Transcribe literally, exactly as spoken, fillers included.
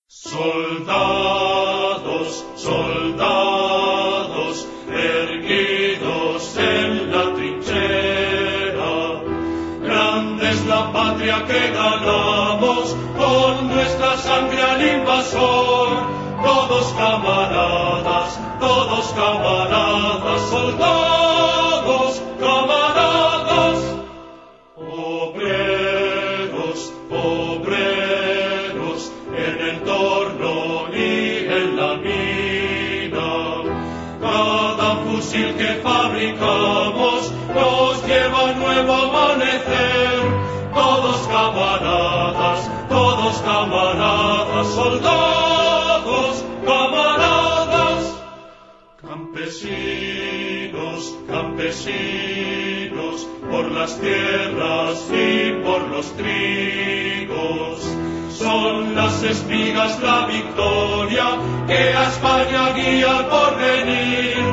Soldados, soldados, erguidos en la trinchera, grande es la patria que ganamos con nuestra sangre al invasor. Todos camaradas, todos camaradas, soldados, camaradas, obreros, obreros, en el torno y en la mina. Cada fusil que fabricamos nos lleva a nuevo amanecer. Todos camaradas, todos camaradas, soldados, camaradas. Campesinos, campesinos, por las tierras y por los trigos, son las espigas la victoria que a España guía al porvenir.